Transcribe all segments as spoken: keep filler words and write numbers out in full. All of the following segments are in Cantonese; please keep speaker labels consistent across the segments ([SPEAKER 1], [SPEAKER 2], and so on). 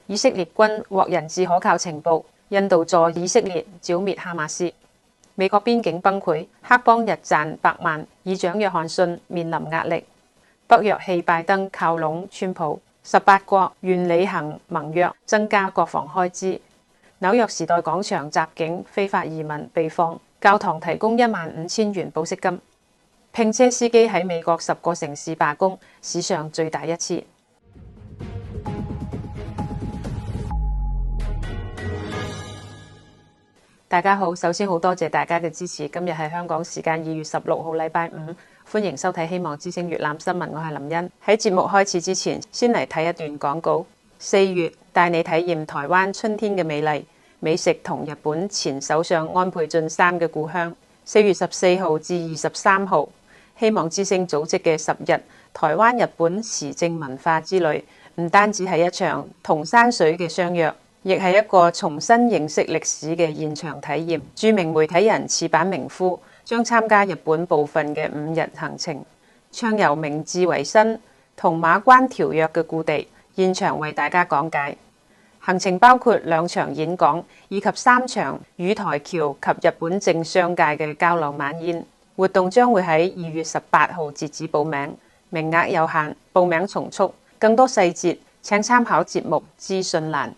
[SPEAKER 1] 以色列軍獲人質可靠情報，印度助以色列剿滅哈馬斯。美國邊境崩潰，黑幫日賺百萬，議長約翰遜面臨壓力。北約氣拜登靠攏川普，十八國願履行盟約，增加國防開支。紐約時代廣場襲警，非法移民被放，教堂提供一萬五千元保釋金。拼車司機喺美國十個城市罷工，史上最大一次。大家好，首先好多謝大家嘅支持。今日係香港時間二月十六號禮拜五，歡迎收睇希望之聲粵覽新聞，我係林茵。喺節目開始之前，先嚟睇一段廣告。四月帶你體驗台灣春天嘅美麗、美食同日本前首相安倍晉三嘅故鄉。四月十四號至二十三號，希望之聲組織嘅十日台灣日本時政文化之旅，唔單止係一場同山水嘅相約，亦係一個重新認識歷史嘅現場體驗。著名媒體人矢板明夫將參加日本部分嘅五日行程，暢遊明治維新同馬關條約嘅故地，現場為大家講解。行程包括兩場演講以及三場與台僑及日本政商界嘅交流晚宴。活動將會喺二月十八號截止報名，名額有限，報名從速。更多細節請參考節目資訊欄。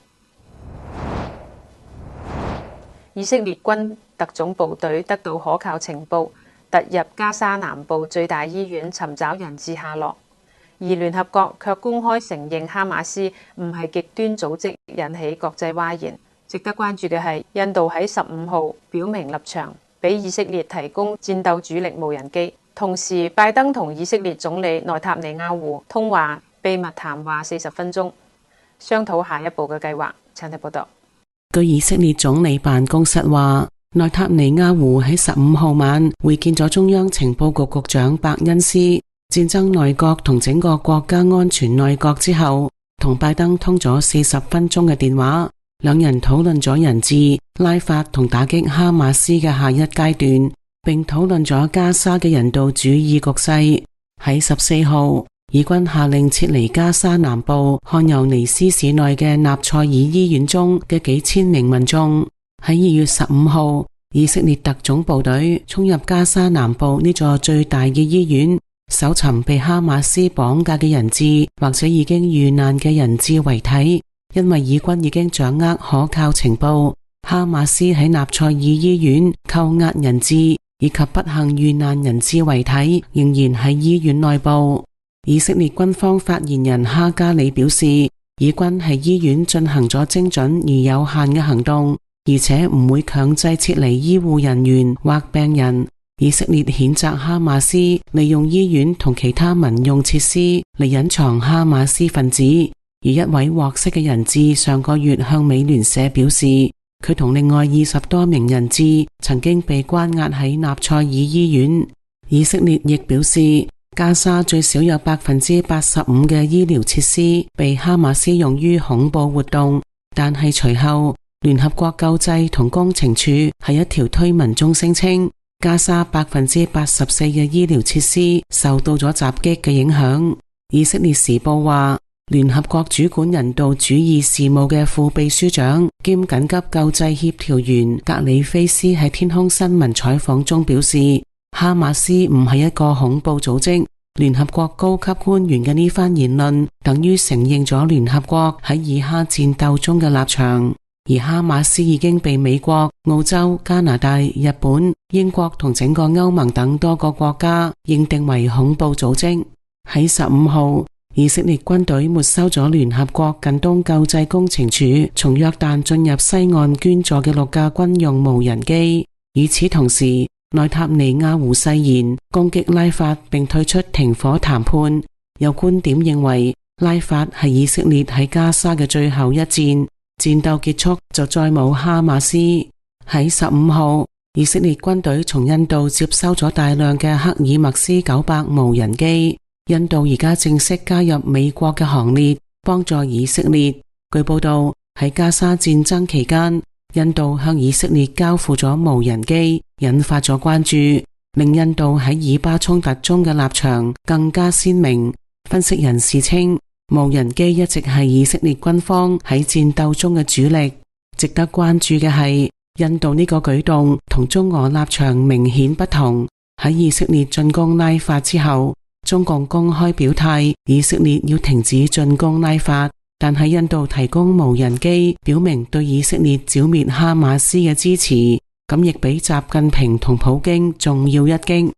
[SPEAKER 1] 以色列軍特種部隊得到可靠情報，突入加沙南部最大醫院尋找人質下落，而聯合國卻公開承認哈馬斯唔係極端組織，引起國際譁然。值得關注嘅係，印度喺十五號表明立場，俾以色列提供戰鬥主力無人機。同時，拜登同以色列總理內塔尼亞胡通話秘密談話四十分鐘，商討下一步嘅計劃。請睇報道。
[SPEAKER 2] 據以色列總理辦公室話，內塔尼亞胡喺十五號晚會見咗中央情報局局長伯恩斯、戰爭內閣同整個國家安全內閣之後，同拜登通咗四十分鐘嘅電話，兩人討論咗人質拉法同打擊哈馬斯嘅下一階段，並討論咗加沙嘅人道主義局勢。喺十四號，以軍下令撤離加沙南部漢尤尼斯市內嘅納賽爾醫院中嘅幾千名民眾。喺二月十五號，以色列特種部隊衝入加沙南部呢座最大嘅醫院，搜尋被哈馬斯綁架嘅人質或者已經遇難嘅人質遺體。因為以軍已經掌握可靠情報，哈馬斯喺納賽爾醫院扣押人質以及不幸遇難人質遺體仍然喺醫院內部。以色列軍方發言人哈加里表示，以軍喺醫院進行咗精準而有限嘅行動，而且唔會強制撤離醫護人員或病人。以色列譴責哈馬斯利用醫院同其他民用設施嚟隱藏哈馬斯分子。而一位獲釋嘅人質上個月向美聯社表示，佢同另外二十多名人質曾經被關押喺納賽爾醫院。以色列亦表示，加沙最少有百分之八十五嘅醫療設施被哈馬斯用於恐怖活動，但係隨後聯合國救濟同工程處喺一條推文中聲稱，加沙百分之八十四嘅醫療設施受到咗襲擊嘅影響。以色列時報話，聯合國主管人道主義事務嘅副秘書長兼緊急救濟協調員格里菲斯喺天空新聞採訪中表示，哈馬斯唔係一個恐怖組織。聯合國高級官員嘅呢番言論等於承認咗聯合國喺以哈戰鬥中嘅立場，而哈馬斯已經被美國、澳洲、加拿大、日本、英國同整個歐盟等多個國家認定為恐怖組織。喺十五號，以色列軍隊沒收咗聯合國近東救濟工程處從約旦進入西岸捐助嘅六架軍用無人機。與此同時，內塔尼亞胡誓言攻擊拉法並退出停火談判。有觀點認為，拉法係以色列喺加沙嘅最後一戰，戰鬥結束就再冇哈馬斯。喺十五號，以色列軍隊從印度接收咗大量嘅赫爾墨斯九百無人機。印度而家正式加入美國嘅行列，幫助以色列。據報道，喺加沙戰爭期間，印度向以色列交付咗無人機，引發咗關注，令印度喺以巴衝突中嘅立場更加鮮明。分析人士稱， 無人機一直係以色列軍方喺戰鬥中嘅主力。值得關注嘅係，印度呢個舉動同中俄立場明顯不同。喺以色列進攻拉法之後，中共公開表態，以色列要停止進攻拉法，但喺印度提供無人機，表明對以色列剿滅哈馬斯嘅支持，咁亦比習近平同普京仲要一擊。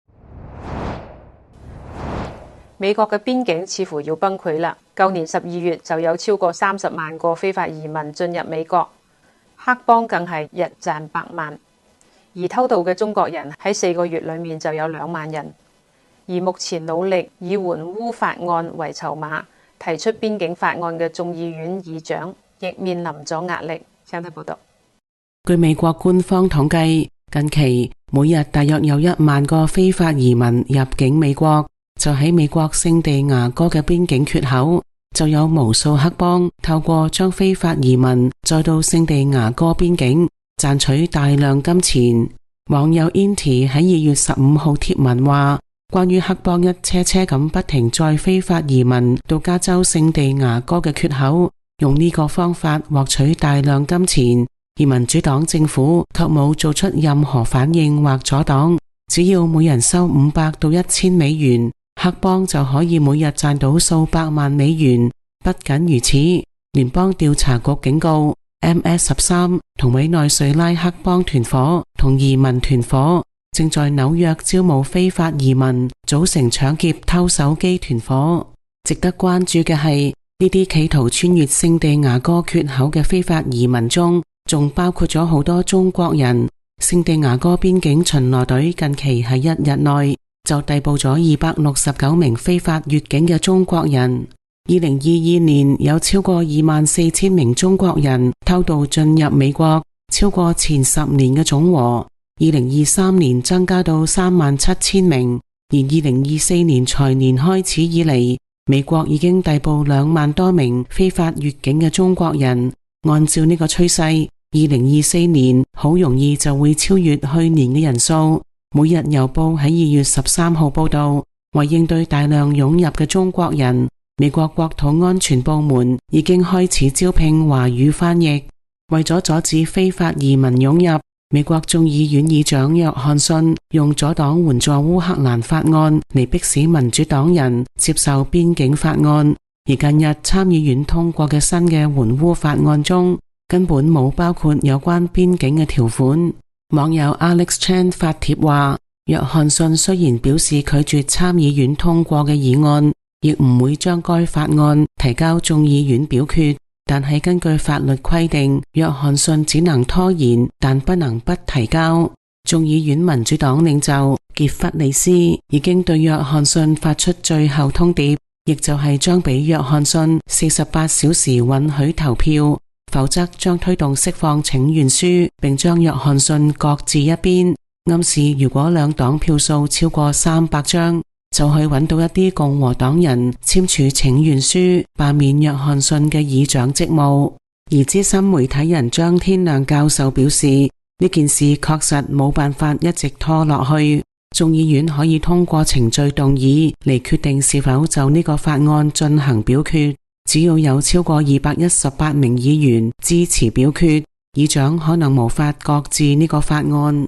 [SPEAKER 1] 美國嘅邊境似乎要崩潰啦！舊年十二月就有超過三十萬個非法移民進入美國，黑幫更係日賺百萬，而偷渡嘅中國人喺四個月裏面就有兩萬人。而目前努力以援烏法案為籌碼提出邊境法案嘅眾議院議長，亦面臨咗壓力。請睇報道。
[SPEAKER 2] 據美國官方統計，近期每日大約有一萬個非法移民入境美國。就喺美國聖地牙哥嘅邊境缺口，就有無數黑幫透過將非法移民再到聖地牙哥邊境，賺取大量金錢。網友 Inti 喺二月十五號貼文話，關於黑幫一車車咁不停載非法移民到加州聖地牙哥嘅缺口，用呢個方法獲取大量金錢，而民主黨政府卻冇做出任何反應或阻擋。只要每人收五百到一千美元，黑幫就可以每日賺到數百萬美元。不僅如此，聯邦調查局警告 M S 十三同委內瑞拉黑幫團伙同移民團伙正在紐約招募非法移民，組成搶劫偷手機團伙。值得關注嘅係，呢啲企圖穿越聖地牙哥缺口嘅非法移民中，仲包括咗好多中國人。聖地牙哥邊境巡邏隊近期喺一日內就逮捕咗二百六十九名非法越境嘅中國人。二零二二年有超過二萬四千名中國人偷渡進入美國，超過前十年嘅總和。二零二三年增加到三萬七千名，而二零二四年財年開始以嚟，美國已經逮捕兩萬多名非法越境嘅中國人。按照呢個趨勢，二零二四年好容易就會超越去年嘅人數。每日郵報喺二月十三號報道，為應對大量湧入嘅中國人，美國國土安全部門已經開始招聘華語翻譯。為咗阻止非法移民湧入，美國眾議院議長約翰遜用阻擋援助烏克蘭法案嚟迫使民主黨人接受邊境法案。而近日參議院通過嘅新嘅援烏法案中，根本冇包括有關邊境嘅條款。網友 Alex Chan 發帖話，約翰遜雖然表示拒絕參議院通過嘅議案，亦唔會將該法案提交眾議院表決，但係根據法律規定，約翰遜只能拖延，但不能不提交。眾議院民主黨領袖傑弗里斯已經對約翰遜發出最後通牒，亦就係將俾約翰遜四十八小時允許投票，否則將推動釋放請願書，並將約翰遜擱置一邊。暗示如果兩黨票數超過三百張，就去揾到一啲共和黨人簽署請願書，罷免約翰遜嘅議長職務。而資深媒體人張天亮教授表示，呢件事確實冇辦法一直拖落去。眾議院可以通過程序動議嚟決定是否就呢個法案進行表決，只要有超過二百一十八名議員支持表決，議長可能無法擱置呢個法案。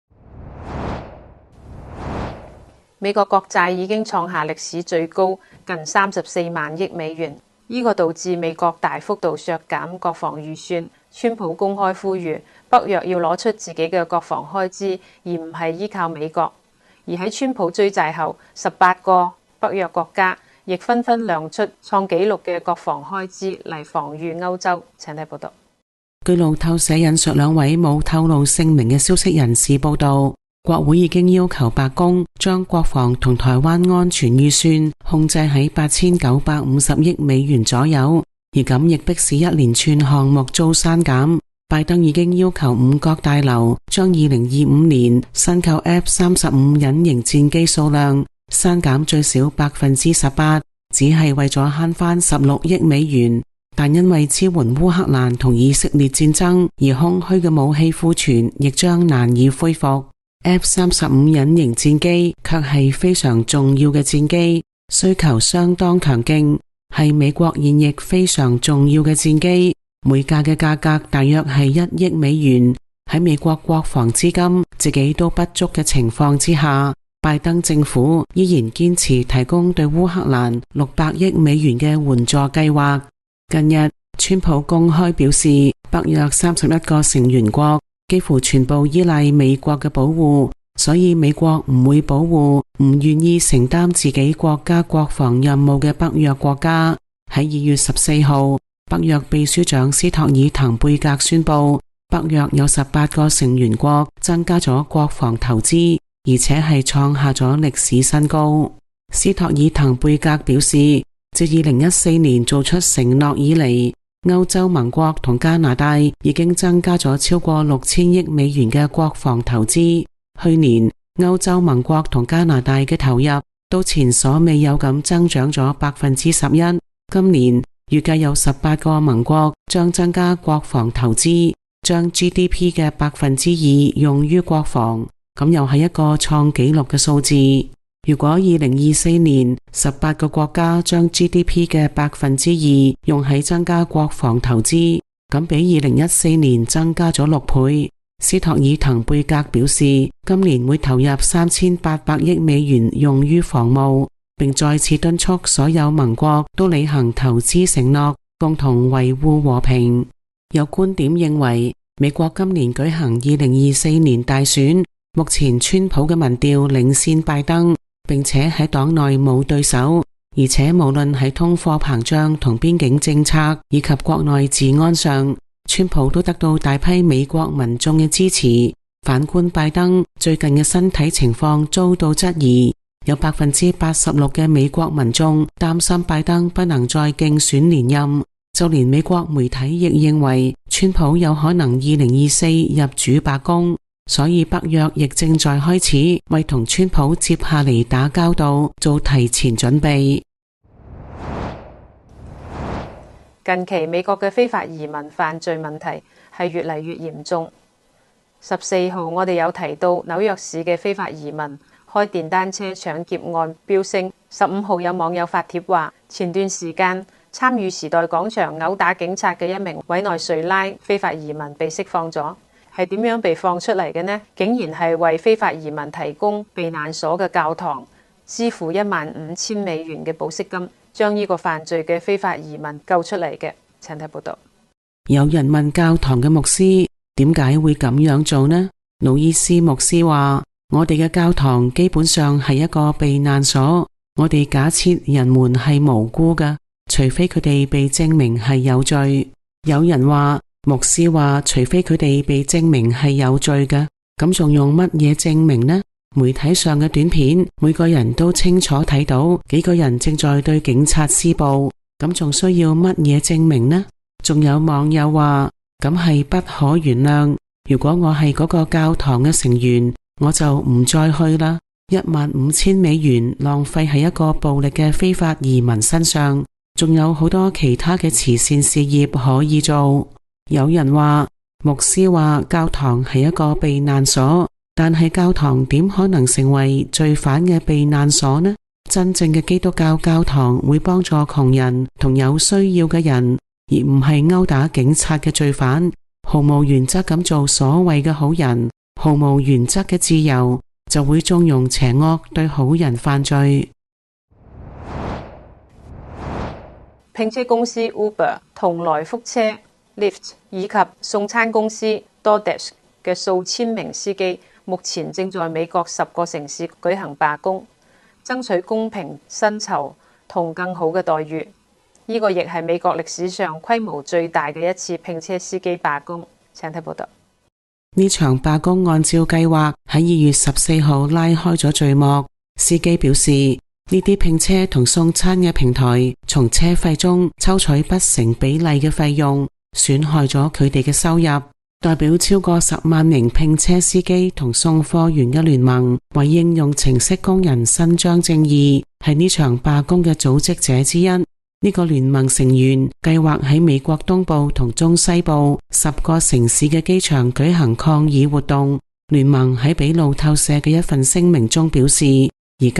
[SPEAKER 1] 美國國債已經創下歷史最高，近三十四萬億美元，呢個導致美國大幅度削減國防預算。川普公開呼籲北約要攞出自己嘅國防開支，而唔係依靠美國。而喺川普追債後，十八個北約國家亦紛紛亮出創紀錄嘅國防開支嚟防禦歐洲。請睇報道。
[SPEAKER 2] 據路透社引述兩位冇透露姓名嘅消息人士報道，國會已經要求白宮將國防同台灣安全預算控制喺八千九百五十億美元左右，而咁亦迫使一連串項目遭刪減。拜登已經要求五角大樓將二零二五年新購 F 三十五隱形戰機數量刪減最少百分之十八，只係為咗慳翻十六億美元。但因為支援烏克蘭同以色列戰爭而空虛嘅武器庫存亦將難以恢復。F 三十五隱形戰機卻係非常重要嘅戰機，需求相當強勁。 係美國現役非常重要嘅戰機，每架嘅價格大約係一億美元。喺美國國防資金自己都不足嘅情況之下，拜登政府依然堅持提供對烏克蘭六百億美元嘅援助計劃。近日，川普公開表示，北約三十一個成員國幾乎全部依賴美國嘅保護，所以美國唔會保護唔願意承擔自己國家國防任務嘅北約國家。喺二月十四號，北約秘書長斯托爾滕貝格宣布，北約有十八個成員國增加咗國防投資，而且係創下咗歷史新高。斯托爾滕貝格表示，自二零一四年做出承諾以嚟，歐洲盟國同加拿大已經增加咗超過六千億美元嘅國防投資。去年，歐洲盟國同加拿大嘅投入都前所未有咁增長咗百分之十一。今年預計有十八個盟國將增加國防投資，將 G D P 嘅百分之二用於國防，咁又係一個創紀錄嘅數字。如果二零二四年十八個國家將 G D P 嘅百分之二用喺增加國防投資，咁比二零一四年增加咗六倍。斯托爾滕貝格表示，今年會投入三千八百億美元用於防務，並再次敦促所有盟國都履行投資承諾，共同維護和平。有觀點認為，美國今年舉行二零二四年大選，目前川普嘅民調領先拜登，並且喺黨內冇對手，而且無論喺通貨膨脹同邊境政策以及國內治安上，川普都得到大批美國民眾嘅支持。反觀拜登，最近嘅身體情況遭到質疑，有百分之八十六嘅美國民眾擔心拜登不能再競選連任。就連美國媒體亦認為，川普有可能二零二四入主白宮，所以北約亦正在開始為同川普接下嚟打交道做提前準備。
[SPEAKER 1] 近期美國嘅非法移民犯罪問題係越嚟越嚴重。十四號我哋有提到紐約市嘅非法移民開電單車搶劫案飆升。十五號有網友發帖話，前段時間參與時代廣場毆打警察嘅一名委內瑞拉非法移民被釋放咗。係點樣被放出嚟嘅呢？竟然係為非法移民提供避難所嘅教堂支付一萬五千美元嘅保釋金，將呢個犯罪嘅非法移民救出嚟嘅。請睇報道。
[SPEAKER 2] 有人問教堂嘅牧師點解會咁樣做呢？魯伊斯牧師話，我哋嘅教堂基本上係一個避難所，我哋假設人們係無辜嘅，除非佢哋被證明係有罪。有人話，牧師話除非佢哋被證明係有罪嘅，咁仲用乜嘢證明呢？媒體上嘅短片，每個人都清楚睇到幾個人正在對警察施暴，咁仲需要乜嘢證明呢？仲有網友話，咁係不可原諒，如果我係嗰個教堂嘅成員，我就唔再去啦。一萬五千美元浪費喺一個暴力嘅非法移民身上，仲有好多其他嘅慈善事業可以做。有人話，牧師話教堂係一個避難所，但係教堂點可能成為罪犯嘅避難所呢？真正嘅基督教教堂會幫助窮人同有需要嘅人，而唔係毆打警察嘅罪犯。毫無原則咁做所謂嘅好人，毫無原則嘅自由，就會縱容邪惡對好人犯罪。
[SPEAKER 1] 拼車公司 Uber 同來福車 Lyft 以及送餐公司 DoorDash 嘅數千名司機，目前正在美國十個城市舉行罷工，爭取公平薪酬同更好嘅待遇。呢個亦係美國歷史上規模最大嘅一次拼車司機罷工。請睇報道。
[SPEAKER 2] 呢場罷工按照計劃喺二月十四號拉開咗序幕。司機表示，呢啲拼車同送餐嘅平台從車費中抽取不成比例嘅費用，損害咗佢哋嘅收入。代表超過十萬名拼車司機同送貨員嘅聯盟為應用程式工人伸張正義，係呢場罷工嘅組織者之一。呢個聯盟成員計劃喺美國東部同中西部十個城市嘅機場舉行抗議活動。聯盟喺俾路透社嘅一份聲明中表示，而家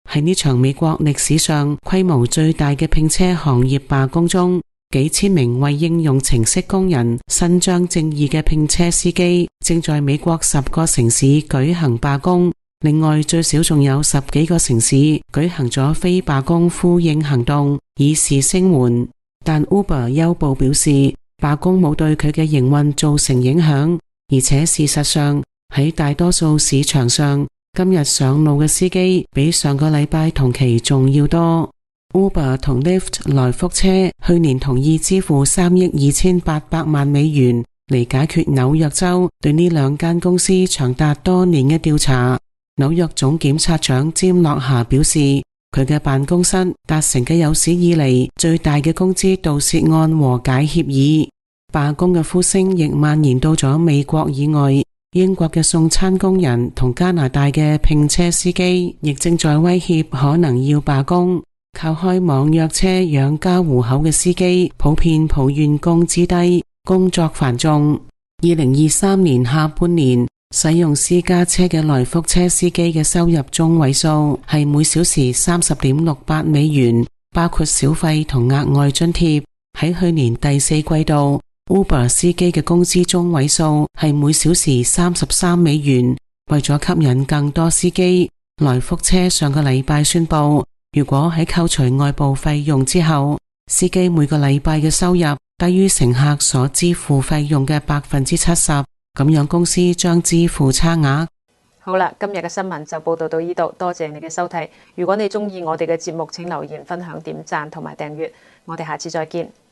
[SPEAKER 2] 喺呢場美國歷史上規模最大嘅拼車行業罷工中，幾千名為應用程式工人伸張正義嘅拼車司機正在美國十個城市舉行罷工。另外，最少仲有十幾個城市舉行咗非罷工呼應行動，以示聲援。但 Uber 優報表示，罷工冇對佢嘅營運造成影響，而且事實上喺大多數市場上，今日上路嘅司機比上個禮拜同期仲要多。Uber 同 Lyft 來福車去年同意支付三億二千八百萬美元嚟解決紐約州對呢兩間公司長達多年嘅調查。紐約總檢察長詹諾夏表示，佢嘅辦公室達成嘅有史以嚟最大嘅工資盜竊案和解協議。罷工嘅呼聲亦蔓延到咗美國以外，英國嘅送餐工人同加拿大嘅拼車司機亦正在威脅可能要罷工。靠開網約車養家糊口嘅司機普遍抱怨工資低、工作繁重。二零二三年下半年，使用私家車嘅來福車司機嘅收入中位數係每小時三十點六八美元，包括小費同額外津貼。喺去年第四季度， Uber 司機嘅工資中位數係每小時三十三美元。為咗吸引更多司機，來福車上個禮拜宣布，如果喺扣除外部費用之後，司機每個禮拜嘅收入低於乘客所支付費用嘅百分之七十，咁樣公司將支付差額。
[SPEAKER 1] 好啦，今日嘅新聞就報道到呢度，多謝你嘅收睇。如果你中意我哋嘅節目，請留言、分享、點讚同埋訂閱。我哋下次再見。